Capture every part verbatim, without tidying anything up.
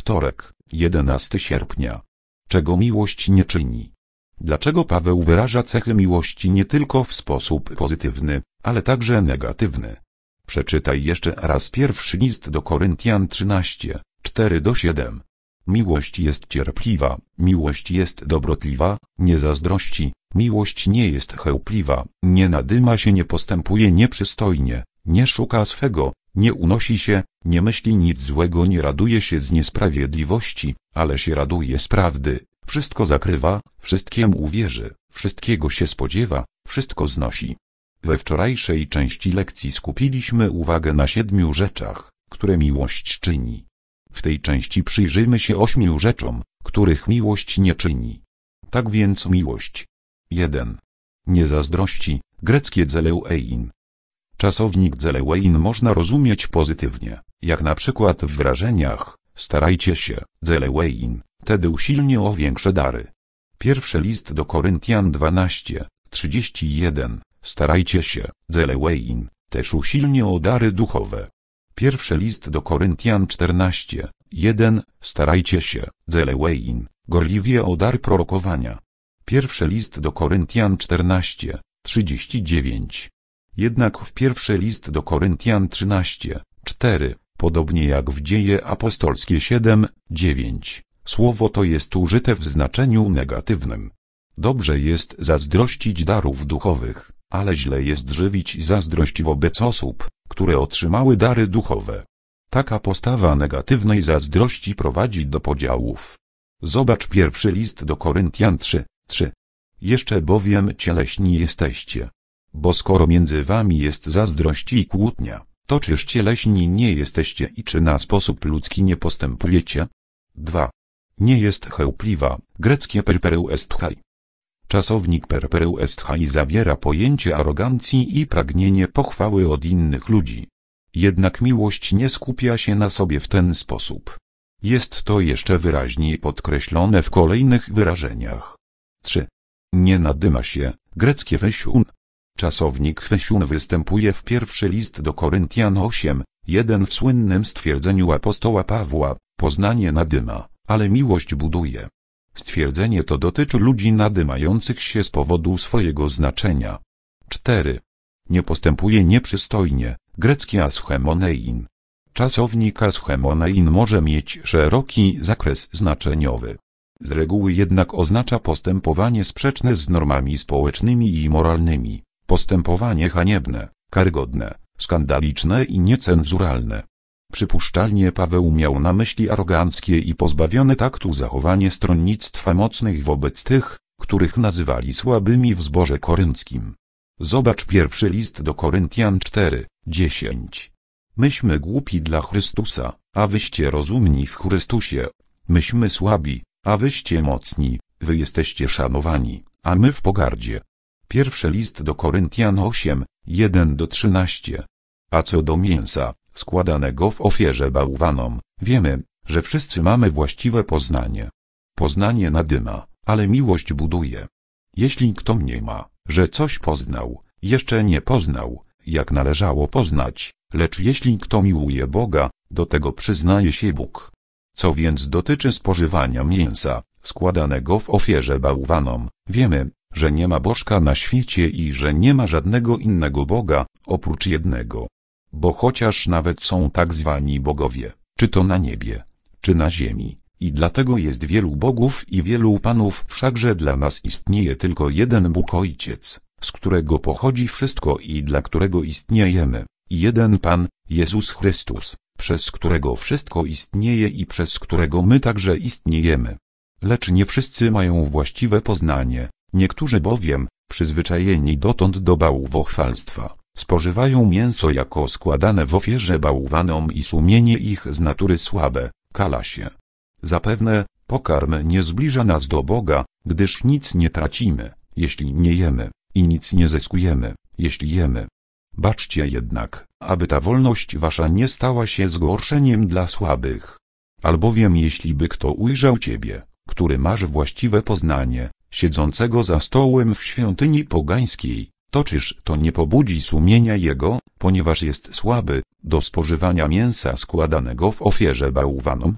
Wtorek, jedenastego sierpnia. Czego miłość nie czyni? Dlaczego Paweł wyraża cechy miłości nie tylko w sposób pozytywny, ale także negatywny? Przeczytaj jeszcze raz pierwszy list do Koryntian trzynaście, cztery do siedem. Miłość jest cierpliwa, miłość jest dobrotliwa, nie zazdrości, miłość nie jest chełpliwa, nie nadyma się, nie postępuje nieprzystojnie, nie szuka swego, nie unosi się, nie myśli nic złego, nie raduje się z niesprawiedliwości, ale się raduje z prawdy, wszystko zakrywa, wszystkiemu uwierzy, wszystkiego się spodziewa, wszystko znosi. We wczorajszej części lekcji skupiliśmy uwagę na siedmiu rzeczach, które miłość czyni. W tej części przyjrzyjmy się ośmiu rzeczom, których miłość nie czyni. Tak więc miłość. jeden. Nie zazdrości, greckie zeleuein. Czasownik zeleuein można rozumieć pozytywnie, jak na przykład w wyrażeniach starajcie się, zeleuein, tedy usilnie o większe dary. Pierwszy list do Koryntian dwanaście, trzydzieści jeden, starajcie się, zeleuein, też usilnie o dary duchowe. Pierwszy list do Koryntian czternaście, jeden, starajcie się, zeleuein, gorliwie o dar prorokowania. Pierwszy list do Koryntian czternaście, trzydzieści dziewięć. Jednak w pierwszy list do Koryntian trzynaście, cztery, podobnie jak w Dzieje apostolskie siedem, dziewięć, słowo to jest użyte w znaczeniu negatywnym. Dobrze jest zazdrościć darów duchowych, ale źle jest żywić zazdrość wobec osób, które otrzymały dary duchowe. Taka postawa negatywnej zazdrości prowadzi do podziałów. Zobacz pierwszy list do Koryntian trzy, trzy. Jeszcze bowiem cieleśni jesteście. Bo skoro między wami jest zazdrość i kłótnia, to czyż cieleśni nie jesteście i czy na sposób ludzki nie postępujecie? dwa. Nie jest chełpliwa, greckie perpereuesthai. Czasownik perpereuesthai zawiera pojęcie arogancji i pragnienie pochwały od innych ludzi. Jednak miłość nie skupia się na sobie w ten sposób. Jest to jeszcze wyraźniej podkreślone w kolejnych wyrażeniach. trzy. Nie nadyma się, greckie fesiun. Czasownik fesiun występuje w pierwszy list do Koryntian osiem, jeden w słynnym stwierdzeniu apostoła Pawła, poznanie nadyma, ale miłość buduje. Stwierdzenie to dotyczy ludzi nadymających się z powodu swojego znaczenia. cztery. Nie postępuje nieprzystojnie, greckie aschemonein. Czasownik aschemonein może mieć szeroki zakres znaczeniowy. Z reguły jednak oznacza postępowanie sprzeczne z normami społecznymi i moralnymi, postępowanie haniebne, karygodne, skandaliczne i niecenzuralne. Przypuszczalnie Paweł miał na myśli aroganckie i pozbawione taktu zachowanie stronnictwa mocnych wobec tych, których nazywali słabymi w zborze korynckim. Zobacz pierwszy list do Koryntian cztery, dziesięć. Myśmy głupi dla Chrystusa, a wyście rozumni w Chrystusie. Myśmy słabi, a wyście mocni, wy jesteście szanowani, a my w pogardzie. Pierwszy list do Koryntian osiem, jeden do trzynastu. A co do mięsa, składanego w ofierze bałwanom, wiemy, że wszyscy mamy właściwe poznanie. Poznanie nadyma, ale miłość buduje. Jeśli kto mniema, że coś poznał, jeszcze nie poznał, jak należało poznać, lecz jeśli kto miłuje Boga, do tego przyznaje się Bóg. Co więc dotyczy spożywania mięsa, składanego w ofierze bałwanom, wiemy, że nie ma bożka na świecie i że nie ma żadnego innego Boga, oprócz jednego. Bo chociaż nawet są tak zwani bogowie, czy to na niebie, czy na ziemi, i dlatego jest wielu bogów i wielu panów, wszakże dla nas istnieje tylko jeden Bóg Ojciec, z którego pochodzi wszystko i dla którego istniejemy, i jeden Pan, Jezus Chrystus, przez którego wszystko istnieje i przez którego my także istniejemy. Lecz nie wszyscy mają właściwe poznanie, niektórzy bowiem, przyzwyczajeni dotąd do bałwochwalstwa, spożywają mięso jako składane w ofierze bałwanom i sumienie ich z natury słabe, kala się. Zapewne, pokarm nie zbliża nas do Boga, gdyż nic nie tracimy, jeśli nie jemy, i nic nie zyskujemy, jeśli jemy. Baczcie jednak, aby ta wolność wasza nie stała się zgorszeniem dla słabych. Albowiem jeśli by kto ujrzał ciebie, który masz właściwe poznanie, siedzącego za stołem w świątyni pogańskiej, to czyż to nie pobudzi sumienia jego, ponieważ jest słaby, do spożywania mięsa składanego w ofierze bałwanom?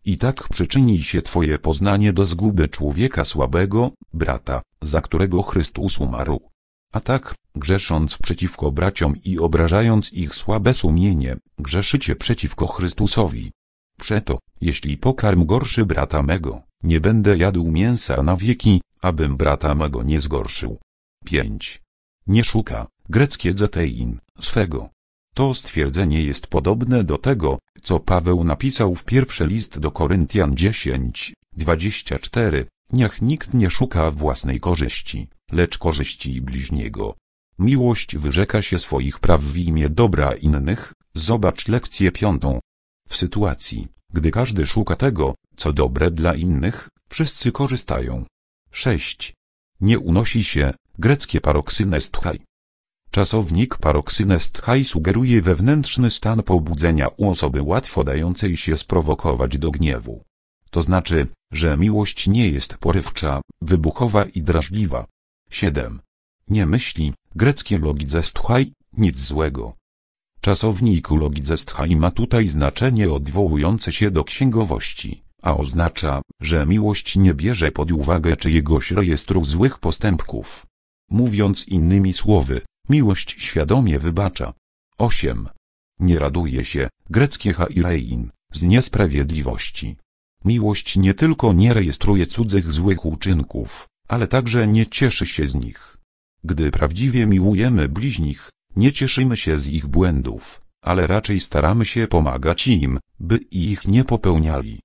I tak przyczyni się twoje poznanie do zguby człowieka słabego, brata, za którego Chrystus umarł. A tak, grzesząc przeciwko braciom i obrażając ich słabe sumienie, grzeszycie przeciwko Chrystusowi. Przeto, jeśli pokarm gorszy brata mego, nie będę jadł mięsa na wieki, abym brata mego nie zgorszył. pięć. Nie szuka, greckie zetein, swego. To stwierdzenie jest podobne do tego, co Paweł napisał w pierwszy list do Koryntian dziesięć, dwadzieścia cztery. Niech nikt nie szuka własnej korzyści, lecz korzyści bliźniego. Miłość wyrzeka się swoich praw w imię dobra innych. Zobacz lekcję piątą. W sytuacji, gdy każdy szuka tego, co dobre dla innych, wszyscy korzystają. sześć. Nie unosi się, greckie paroksynestchai. Czasownik paroksynestchai sugeruje wewnętrzny stan pobudzenia u osoby łatwo dającej się sprowokować do gniewu. To znaczy, że miłość nie jest porywcza, wybuchowa i drażliwa. siedem. Nie myśli, greckie logizesthai, nic złego. Czasownik logizesthai ma tutaj znaczenie odwołujące się do księgowości, a oznacza, że miłość nie bierze pod uwagę czyjegoś rejestru złych postępków. Mówiąc innymi słowy, miłość świadomie wybacza. osiem. Nie raduje się, greckie hairein, z niesprawiedliwości. Miłość nie tylko nie rejestruje cudzych złych uczynków, ale także nie cieszy się z nich. Gdy prawdziwie miłujemy bliźnich, nie cieszymy się z ich błędów, ale raczej staramy się pomagać im, by ich nie popełniali.